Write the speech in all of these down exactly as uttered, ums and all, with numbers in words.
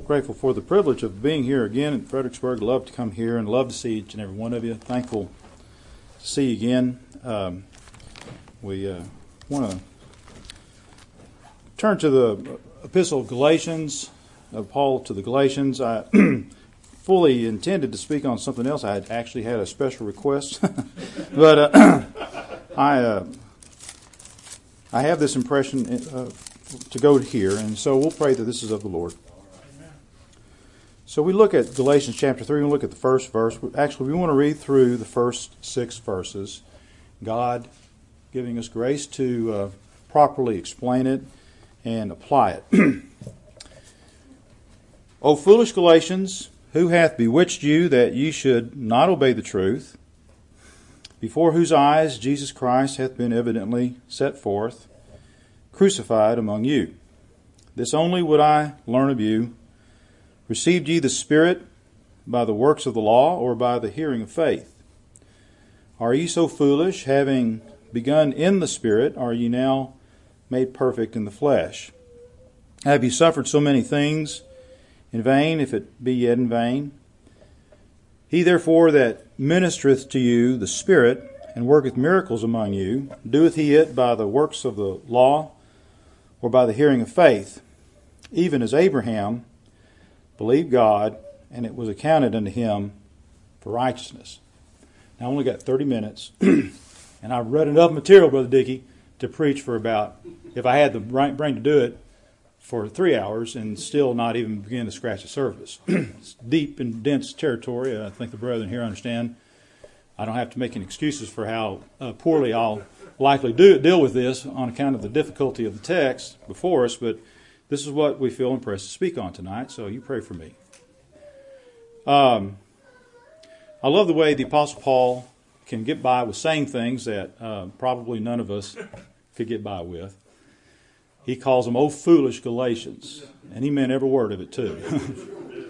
Grateful for the privilege of being here again in Fredericksburg. Love to come here and love to see each and every one of you. Thankful to see you again. Um, we uh, want to turn to the Epistle of Galatians, of Paul to the Galatians. I fully intended to speak on something else. I had actually had a special request, but uh, I uh, I have this impression uh, to go here, and so we'll pray that this is of the Lord. So we look at Galatians chapter three, we look at the first verse. Actually, we want to read through the first six verses. God giving us grace to uh, properly explain it and apply it. O foolish Galatians, who hath bewitched you that ye should not obey the truth, before whose eyes Jesus Christ hath been evidently set forth, crucified among you? This only would I learn of you. Received ye the Spirit by the works of the law, or by the hearing of faith? Are ye so foolish, having begun in the Spirit, are ye now made perfect in the flesh? Have ye suffered so many things in vain, if it be yet in vain? He therefore that ministereth to you the Spirit, and worketh miracles among you, doeth he it by the works of the law, or by the hearing of faith? Even as Abraham believed God, and it was accounted unto him for righteousness. Now, I only got thirty minutes, and I've read enough material, Brother Dickey, to preach for about, if I had the right brain to do it, for three hours, and still not even begin to scratch the surface. It's deep and dense territory. I think the brethren here understand. I don't have to make any excuses for how uh, poorly I'll likely do deal with this on account of the difficulty of the text before us, but this is what we feel impressed to speak on tonight, so you pray for me. Um, I love the way the Apostle Paul can get by with saying things that uh, probably none of us could get by with. He calls them, "O foolish Galatians," and he meant every word of it too.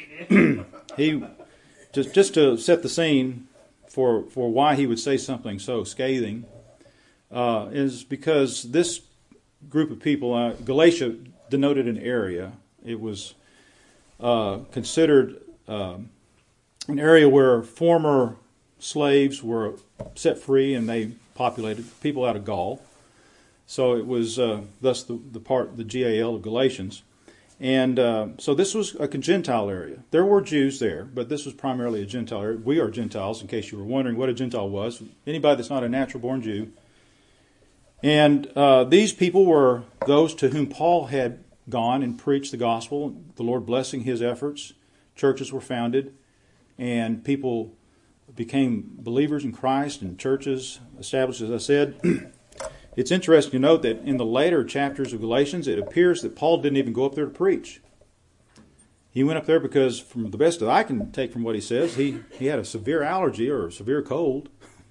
he just just to set the scene for for why he would say something so scathing uh, is because this group of people, uh, Galatia, denoted an area. It was uh, considered uh, an area where former slaves were set free and they populated people out of Gaul. So it was uh, thus the, the part, the G A L of Galatians. And uh, so this was a Gentile area. There were Jews there, but this was primarily a Gentile area. We are Gentiles, in case you were wondering what a Gentile was. Anybody that's not a natural-born Jew. And uh, these people were those to whom Paul had gone and preached the gospel, the Lord blessing his efforts. Churches were founded, and people became believers in Christ, and churches established, as I said. It's interesting to note that in the later chapters of Galatians, it appears that Paul didn't even go up there to preach. He went up there because, from the best that I can take from what he says, he, he had a severe allergy or a severe cold,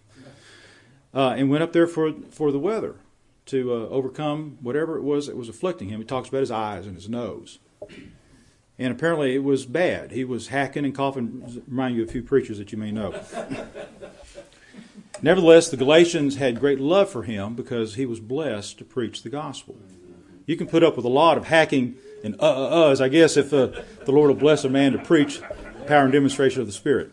uh, and went up there for, for the weather, to uh, overcome whatever it was that was afflicting him. He talks about his eyes and his nose. And apparently it was bad. He was hacking and coughing. Remind you of a few preachers that you may know. Nevertheless, the Galatians had great love for him because he was blessed to preach the gospel. You can put up with a lot of hacking and uh-uh-uhs, I guess, if uh, the Lord will bless a man to preach the power and demonstration of the Spirit.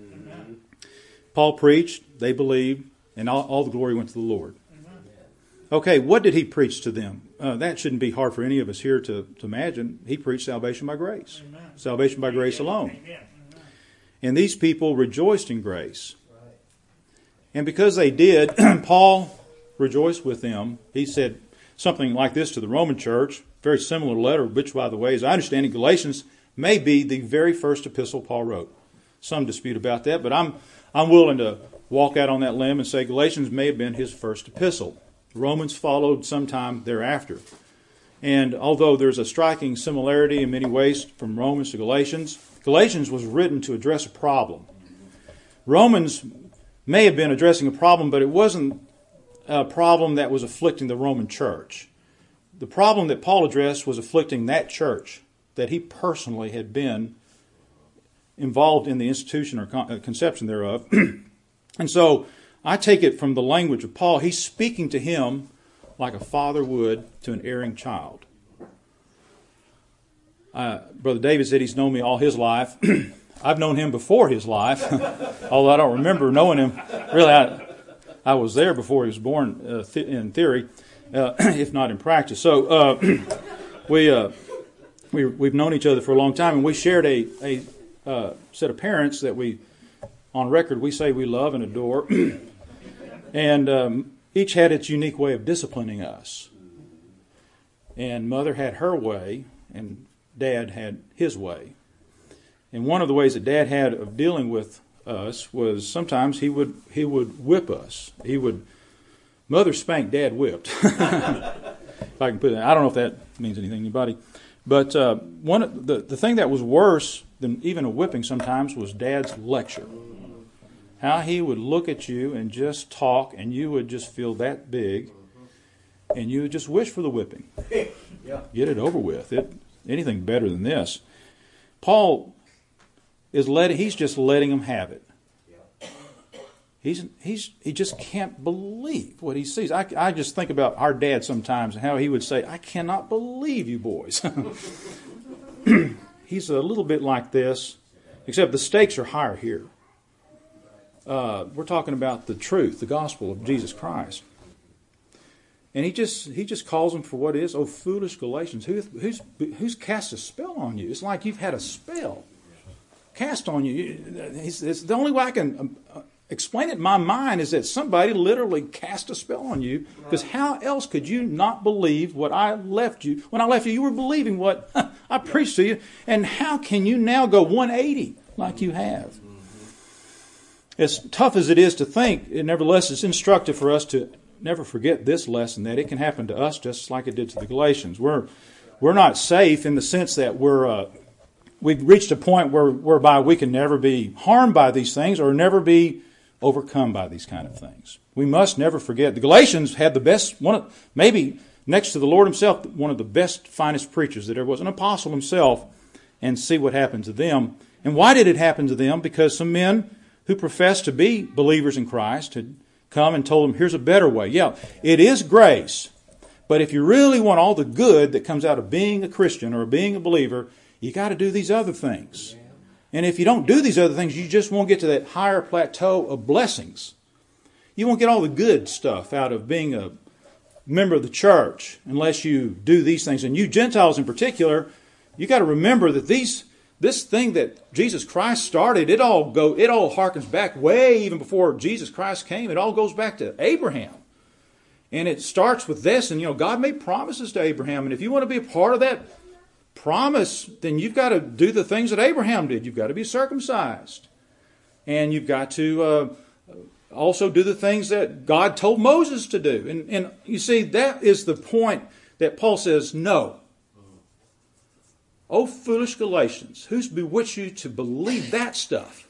Paul preached, they believed, and all, all the glory went to the Lord. Okay, what did he preach to them? Uh, that shouldn't be hard for any of us here to, to imagine. He preached salvation by grace. Amen. Salvation by grace alone. Amen. And these people rejoiced in grace. Right. And because they did, Paul rejoiced with them. He said something like this to the Roman church, very similar letter, which, by the way, as I understand it, Galatians may be the very first epistle Paul wrote. Some dispute about that, but I'm I'm willing to walk out on that limb and say Galatians may have been his first epistle. Romans followed sometime thereafter. And although there's a striking similarity in many ways from Romans to Galatians, Galatians was written to address a problem. Romans may have been addressing a problem, but it wasn't a problem that was afflicting the Roman church. The problem that Paul addressed was afflicting that church that he personally had been involved in the institution or conception thereof. And so I take it from the language of Paul, he's speaking to him like a father would to an erring child. Uh, Brother David said he's known me all his life. I've known him before his life, although I don't remember knowing him. Really, I, I was there before he was born uh, th- in theory, uh, if not in practice. So uh, we, uh, we, we've known each other for a long time, and we shared a, a uh, set of parents that we, on record, we say we love and adore. And um, each had its unique way of disciplining us. And Mother had her way, and Dad had his way. And one of the ways that Dad had of dealing with us was sometimes he would he would whip us. He would, Mother spanked, Dad whipped. If I can put it, I don't know if that means anything to anybody. But uh, one of the, the thing that was worse than even a whipping sometimes was Dad's lecture. How he would look at you and just talk, and you would just feel that big, and you would just wish for the whipping. Get it over with. It, anything better than this. Paul is letting, he's just letting them have it. He's he's he just can't believe what he sees. I, I just think about our dad sometimes and how he would say, "I cannot believe you boys." He's a little bit like this, except the stakes are higher here. Uh, we're talking about the truth, the gospel of Jesus Christ. And he just he just calls them for what it is. Oh, foolish Galatians, who, who's who's cast a spell on you? It's like you've had a spell cast on you. It's, it's the only way I can uh, explain it in my mind is that somebody literally cast a spell on you. Because how else could you not believe what I left you? When I left you, you were believing what I preached to you. And how can you now go one eighty like you have? As tough as it is to think, it nevertheless is instructive for us to never forget this lesson, that it can happen to us just like it did to the Galatians. We're we're not safe in the sense that we're uh, we've reached a point where whereby we can never be harmed by these things or never be overcome by these kind of things. We must never forget. The Galatians had the best, one of, maybe next to the Lord himself, one of the best, finest preachers that ever was, an apostle himself, and see what happened to them. And why did it happen to them? Because some men who professed to be believers in Christ had come and told them, here's a better way. Yeah, it is grace, but if you really want all the good that comes out of being a Christian or being a believer, you got to do these other things. And if you don't do these other things, you just won't get to that higher plateau of blessings. You won't get all the good stuff out of being a member of the church unless you do these things. And you Gentiles in particular, you got to remember that these This thing that Jesus Christ started, it all go, it all harkens back way even before Jesus Christ came. It all goes back to Abraham. And it starts with this. And, you know, God made promises to Abraham. And if you want to be a part of that promise, then you've got to do the things that Abraham did. You've got to be circumcised. And you've got to uh, also do the things that God told Moses to do. And, and you see, that is the point that Paul says, no. Oh, foolish Galatians, who's bewitched you to believe that stuff?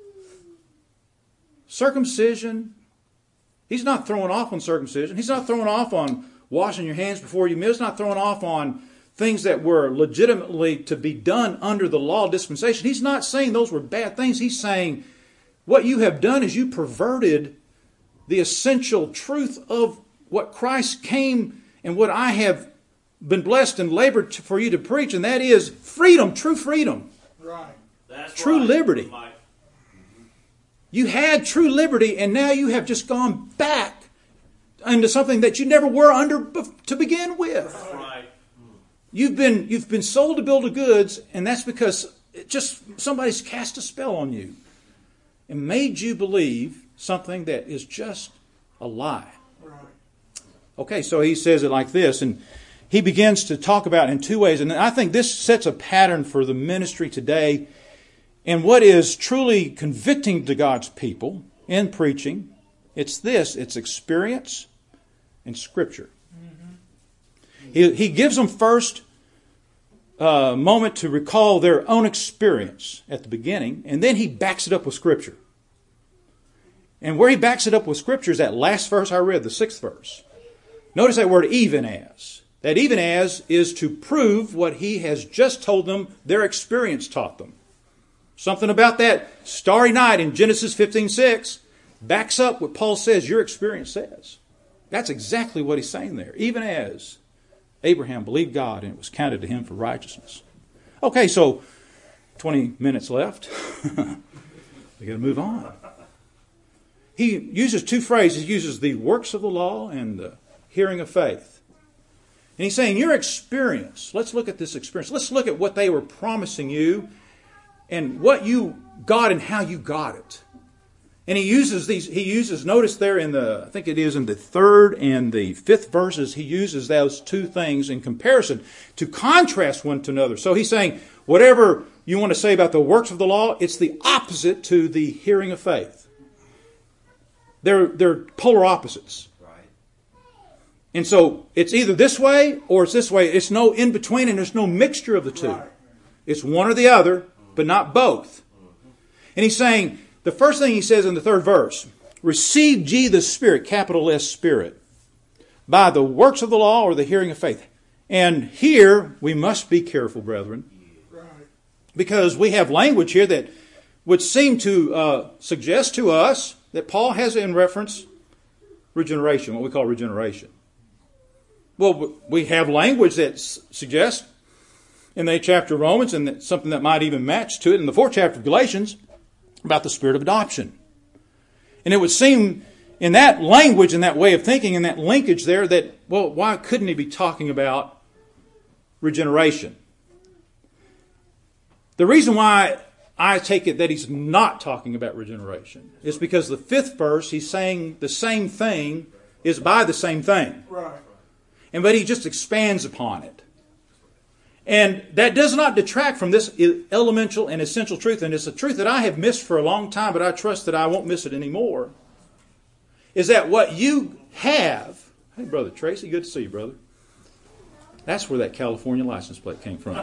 Circumcision, he's not throwing off on circumcision. He's not throwing off on washing your hands before you meal. He's not throwing off on things that were legitimately to be done under the law dispensation. He's not saying those were bad things. He's saying what you have done is you perverted the essential truth of what Christ came and what I have been blessed and labored to, for you to preach, and that is freedom, true freedom. Right. That's true right. liberty. You had true liberty, and now you have just gone back into something that you never were under to begin with. That's right. You've been you've been sold a bill of goods, and that's because it just somebody's cast a spell on you and made you believe something that is just a lie. Right. Okay, so he says it like this, and he begins to talk about in two ways. And I think this sets a pattern for the ministry today. And what is truly convicting to God's people in preaching, it's this, it's experience and Scripture. Mm-hmm. He, he gives them first a moment to recall their own experience at the beginning, and then he backs it up with Scripture. And where he backs it up with Scripture is that last verse I read, the sixth verse. Notice that word even as. That even as is to prove what he has just told them their experience taught them. Something about that starry night in Genesis fifteen six backs up what Paul says your experience says. That's exactly what he's saying there. Even as Abraham believed God and it was counted to him for righteousness. Okay, so twenty minutes left. We got to move on. He uses two phrases. He uses the works of the law and the hearing of faith. And he's saying your experience, let's look at this experience. Let's look at what they were promising you and what you got and how you got it. And he uses these, he uses, notice there in the, I think it is in the third and the fifth verses, he uses those two things in comparison to contrast one to another. So he's saying, whatever you want to say about the works of the law, it's the opposite to the hearing of faith. They're, they're polar opposites. And so it's either this way or it's this way. It's no in between and there's no mixture of the two. Right. It's one or the other, but not both. And he's saying, the first thing he says in the third verse, received ye the Spirit, capital S Spirit, by the works of the law or the hearing of faith. And here we must be careful, brethren, because we have language here that would seem to uh, suggest to us that Paul has in reference regeneration, what we call regeneration. Well, we have language that suggests in the eighth chapter of Romans, and that something that might even match to it in the fourth chapter of Galatians, about the spirit of adoption. And it would seem in that language and that way of thinking and that linkage there that, well, why couldn't he be talking about regeneration? The reason why I take it that he's not talking about regeneration is because the fifth verse, he's saying the same thing is by the same thing. Right. And but he just expands upon it. And that does not detract from this elemental and essential truth. And it's a truth that I have missed for a long time, but I trust that I won't miss it anymore. Is that what you have... Hey, Brother Tracy, good to see you, brother. That's where that California license plate came from.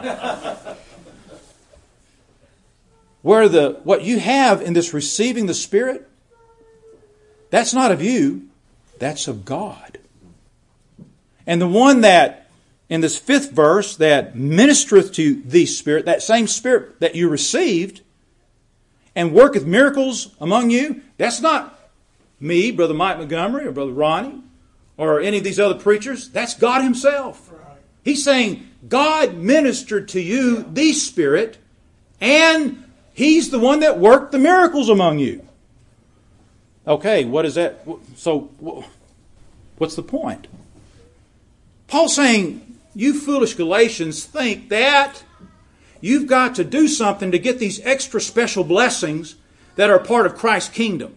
Where the what you have in this receiving the Spirit, that's not of you, that's of God. And the one that, in this fifth verse, that ministereth to the Spirit, that same Spirit that you received, and worketh miracles among you, that's not me, Brother Mike Montgomery, or Brother Ronnie, or any of these other preachers. That's God Himself. He's saying, God ministered to you the Spirit, and He's the one that worked the miracles among you. Okay, what is that? So, what's the point? Paul's saying, you foolish Galatians think that you've got to do something to get these extra special blessings that are part of Christ's kingdom.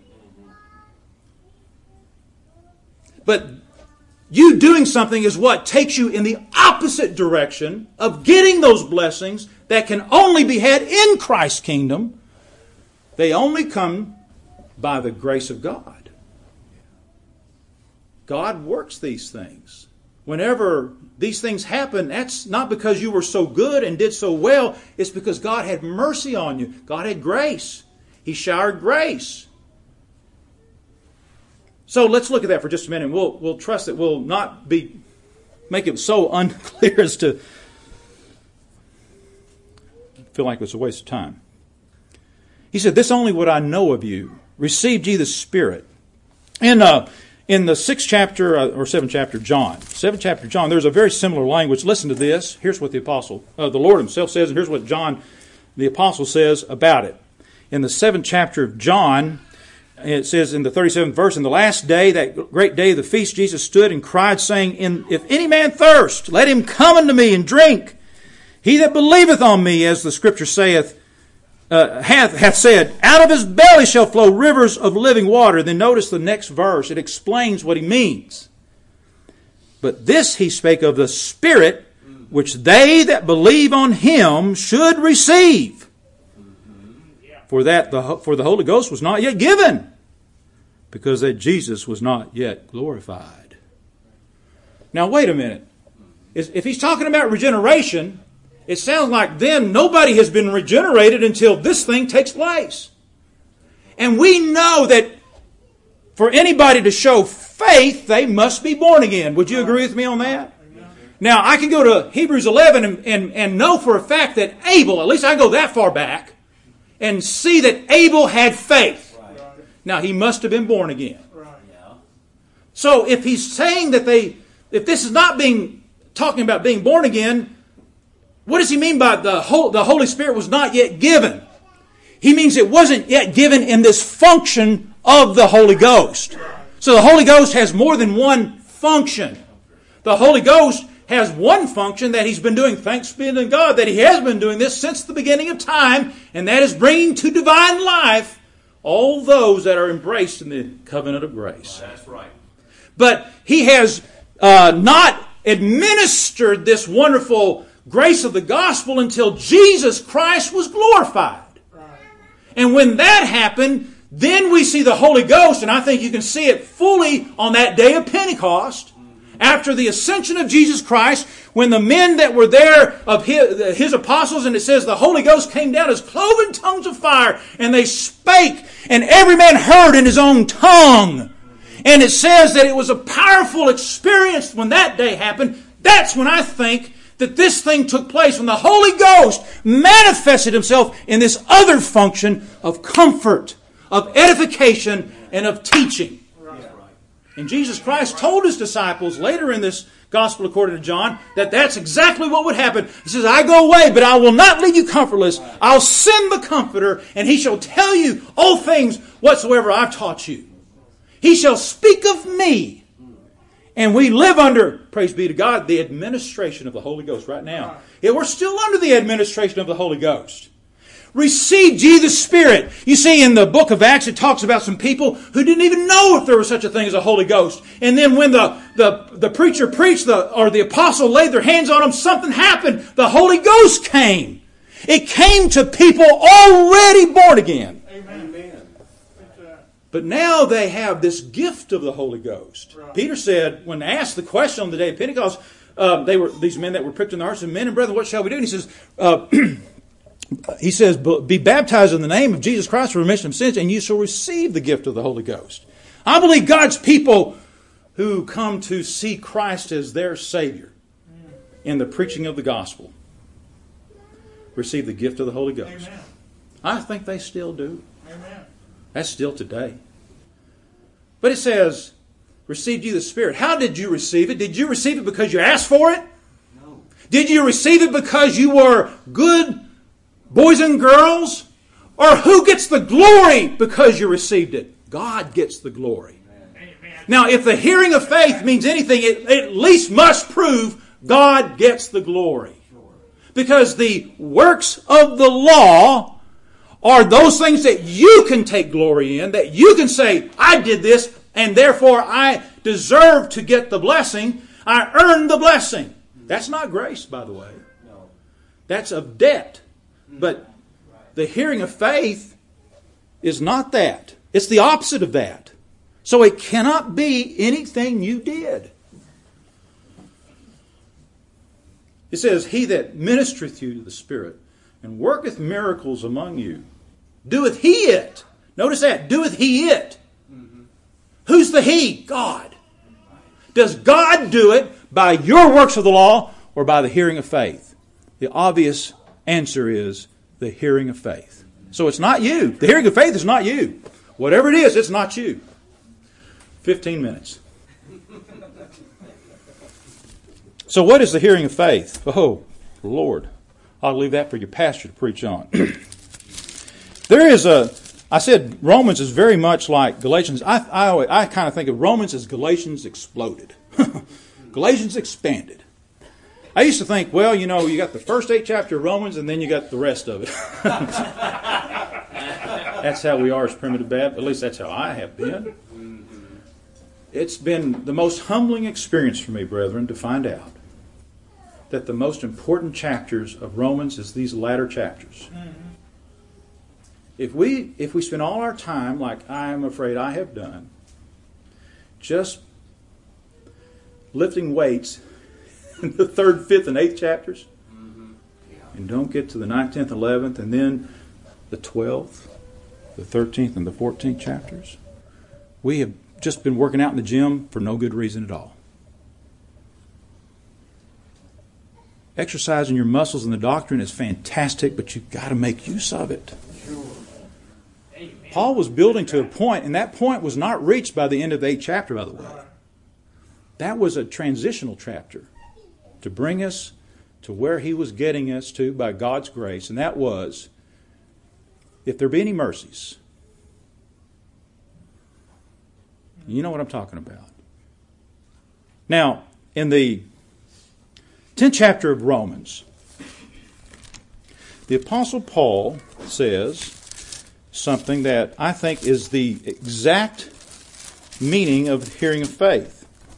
But you doing something is what takes you in the opposite direction of getting those blessings that can only be had in Christ's kingdom. They only come by the grace of God. God works these things. Whenever these things happen, that's not because you were so good and did so well. It's because God had mercy on you. God had grace. He showered grace. So let's look at that for just a minute. We'll, we'll trust that we'll not be make it so unclear as to feel like it's a waste of time. He said, this only would I know of you. Received ye the Spirit. In, uh, in the sixth chapter, uh, or seventh chapter of John, seventh chapter of John, there's a very similar language. Listen to this. Here's what the apostle, uh, the Lord Himself says, and here's what John, the apostle, says about it. In the seventh chapter of John, it says in the thirty-seventh verse, in the last day, that great day of the feast, Jesus stood and cried, saying, in, if any man thirst, let him come unto me and drink. He that believeth on me, as the Scripture saith, uh, hath, hath said, out of his belly shall flow rivers of living water. Then notice the next verse. It explains what he means. But this he spake of the Spirit, which they that believe on Him should receive. For that the for the Holy Ghost was not yet given, because that Jesus was not yet glorified. Now wait a minute. If He's talking about regeneration, it sounds like then nobody has been regenerated until this thing takes place. And we know that for anybody to show faith, they must be born again. Would you agree with me on that? Now, I can go to Hebrews eleven and, and, and know for a fact that Abel, at least I go that far back, and see that Abel had faith. Now, he must have been born again. So if he's saying that they, if this is not being talking about being born again, What does he mean by the, whole, the Holy Spirit was not yet given? He means it wasn't yet given in this function of the Holy Ghost. So the Holy Ghost has more than one function. The Holy Ghost has one function that He's been doing, thanks be to God, that He has been doing this since the beginning of time, and that is bringing to divine life all those that are embraced in the covenant of grace. That's right. But He has uh, not administered this wonderful grace of the gospel until Jesus Christ was glorified. Right. And when that happened, then we see the Holy Ghost, and I think you can see it fully on that day of Pentecost, after the ascension of Jesus Christ, when the men that were there of his, his apostles, and it says the Holy Ghost came down as cloven tongues of fire, and they spake, and every man heard in his own tongue. And it says that it was a powerful experience when that day happened. That's when I think that this thing took place, when the Holy Ghost manifested Himself in this other function of comfort, of edification, and of teaching. And Jesus Christ told His disciples later in this Gospel according to John that that's exactly what would happen. He says, I go away, but I will not leave you comfortless. I'll send the Comforter, and He shall tell you all things whatsoever I've taught you. He shall speak of me. And we live under, praise be to God, the administration of the Holy Ghost right now. Yeah, we're still under the administration of the Holy Ghost. Received ye the Spirit. You see, in the book of Acts, it talks about some people who didn't even know if there was such a thing as a Holy Ghost. And then when the, the, the preacher preached, the, or the apostle laid their hands on them, something happened. The Holy Ghost came. It came to people already born again. Amen. But now they have this gift of the Holy Ghost. Right. Peter said, when asked the question on the day of Pentecost, uh, they were these men that were pricked in the hearts, and men and brethren, what shall we do? And he says, uh, he says, be baptized in the name of Jesus Christ for remission of sins, and you shall receive the gift of the Holy Ghost. I believe God's people who come to see Christ as their Savior in the preaching of the gospel receive the gift of the Holy Ghost. Amen. I think they still do. Amen. That's still today. But it says, received you the Spirit. How did you receive it? Did you receive it because you asked for it? No. Did you receive it because you were good boys and girls? Or who gets the glory because you received it? God gets the glory. Amen. Now, if the hearing of faith means anything, it at least must prove God gets the glory. Because the works of the law are those things that you can take glory in, that you can say, I did this, and therefore I deserve to get the blessing. I earned the blessing. That's not grace, by the way. That's of debt. But the hearing of faith is not that. It's the opposite of that. So it cannot be anything you did. It says, He that ministereth you to the Spirit and worketh miracles among you, doeth He it. Notice that. Doeth He it. Mm-hmm. Who's the He? God. Does God do it by your works of the law or by the hearing of faith? The obvious answer is the hearing of faith. So it's not you. The hearing of faith is not you. Whatever it is, it's not you. Fifteen minutes. So what is the hearing of faith? Oh, Lord. I'll leave that for your pastor to preach on. There is a, I said Romans is very much like Galatians. I, I, I kind of think of Romans as Galatians exploded. Galatians expanded. I used to think, well, you know, you got the first eight chapters of Romans and then you got the rest of it. That's how we are as primitive Baptists. At least that's how I have been. It's been the most humbling experience for me, brethren, to find out that the most important chapters of Romans is these latter chapters. Mm-hmm. If we if we spend all our time, like I am afraid I have done, just lifting weights in the third, fifth, and eighth chapters, mm-hmm. yeah. and don't get to the ninth, tenth, eleventh, and then the twelfth, the thirteenth, and the fourteenth chapters, we have just been working out in the gym for no good reason at all. Exercising your muscles in the doctrine is fantastic, but you've got to make use of it. Sure. Paul was building to a point, and that point was not reached by the end of the eighth chapter, by the way. That was a transitional chapter to bring us to where he was getting us to by God's grace, and that was, if there be any mercies. You know what I'm talking about. Now, in the tenth chapter of Romans, the Apostle Paul says something that I think is the exact meaning of hearing of faith.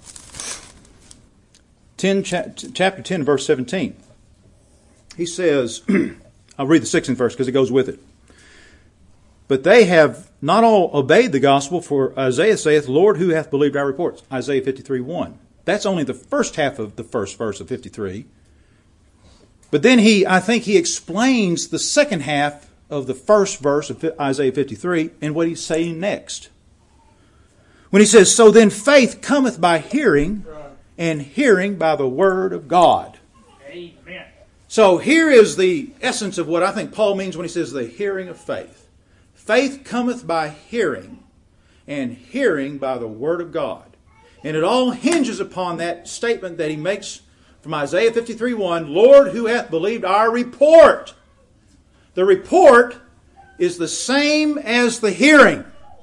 ten, chapter ten, verse seventeen. He says, I'll read the sixteenth verse because it goes with it. But they have not all obeyed the gospel, for Isaiah saith, Lord, who hath believed our reports? Isaiah fifty-three one. That's only the first half of the first verse of fifty-three. But then he, I think he explains the second half of the first verse of Isaiah fifty-three and what he's saying next. When he says, so then faith cometh by hearing, and hearing by the word of God. Amen. So here is the essence of what I think Paul means when he says the hearing of faith. Faith cometh by hearing, and hearing by the word of God. And it all hinges upon that statement that he makes from Isaiah fifty-three one, Lord, who hath believed our report? The report is the same as the hearing.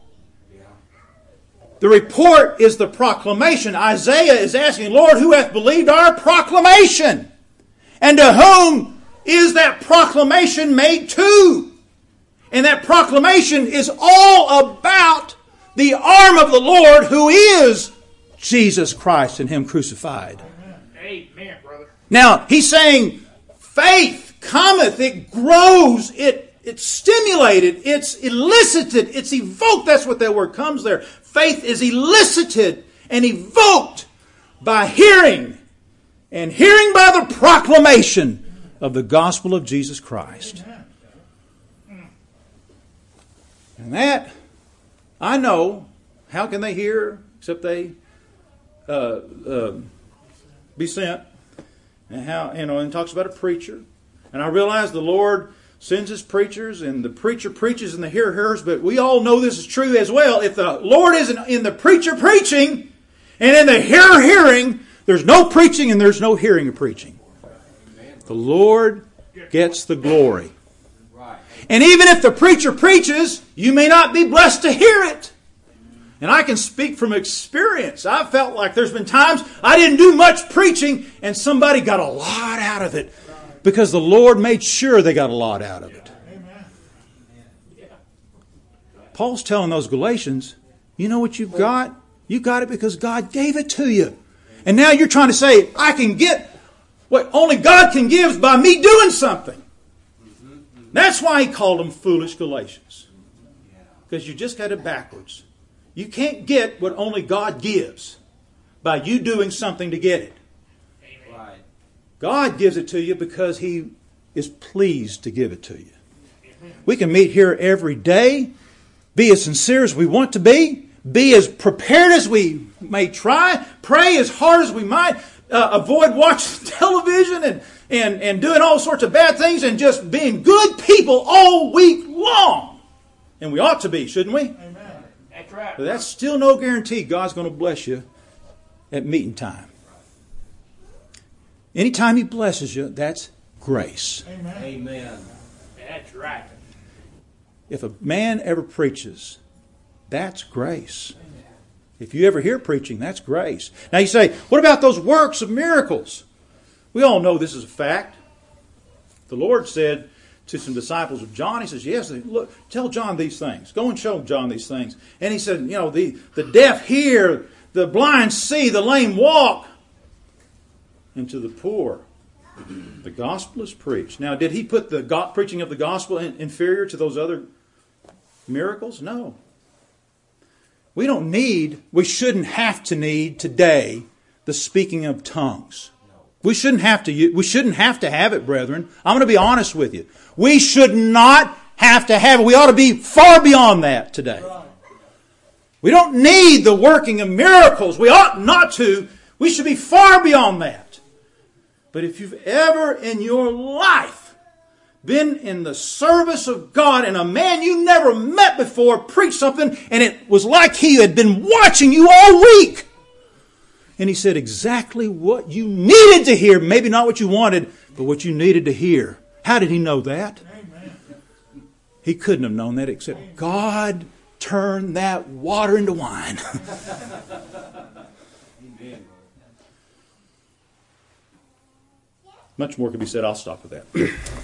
The report is the proclamation. Isaiah is asking, Lord, who hath believed our proclamation? And to whom is that proclamation made to? And that proclamation is all about the arm of the Lord, who is Jesus Christ and Him crucified. Amen, brother. Now, he's saying faith cometh, it grows, it it's stimulated, it's elicited, it's evoked. That's what that word comes there. Faith is elicited and evoked by hearing, and hearing by the proclamation of the gospel of Jesus Christ. And that, I know, how can they hear except they uh, uh, be sent? And how, you know, and it talks about a preacher. And I realize the Lord sends His preachers, and the preacher preaches and the hearer hears, but we all know this is true as well. If the Lord isn't in the preacher preaching and in the hearer hearing, there's no preaching and there's no hearing of preaching. The Lord gets the glory. And even if the preacher preaches, you may not be blessed to hear it. And I can speak from experience. I've felt like there's been times I didn't do much preaching and somebody got a lot out of it because the Lord made sure they got a lot out of it. Paul's telling those Galatians, you know what you've got? You got it because God gave it to you. And now you're trying to say, I can get what only God can give by me doing something. That's why he called them foolish Galatians. Because you just got it backwards. You can't get what only God gives by you doing something to get it. Amen. God gives it to you because He is pleased to give it to you. We can meet here every day, be as sincere as we want to be, be as prepared as we may try, pray as hard as we might, uh, avoid watching television and, and, and doing all sorts of bad things and just being good people all week long. And we ought to be, shouldn't we? Amen. That's right. But that's still no guarantee God's going to bless you at meeting time. Anytime He blesses you, that's grace. Amen. Amen. That's right. If a man ever preaches, that's grace. If you ever hear preaching, that's grace. Now you say, what about those works of miracles? We all know this is a fact. The Lord said to some disciples of John, He says, yes, look, tell John these things. Go and show John these things. And He said, you know, the, the deaf hear, the blind see, the lame walk. And to the poor, the gospel is preached. Now, did He put the go- preaching of the gospel in, inferior to those other miracles? No. We don't need, we shouldn't have to need today the speaking of tongues. We shouldn't have to, we shouldn't have to have it, brethren. I'm going to be honest with you. We should not have to have it. We ought to be far beyond that today. We don't need the working of miracles. We ought not to. We should be far beyond that. But if you've ever in your life been in the service of God and a man you never met before preached something and it was like he had been watching you all week, and he said exactly what you needed to hear, maybe not what you wanted, but what you needed to hear. How did he know that? He couldn't have known that except God turned that water into wine. Much more could be said. I'll stop with that.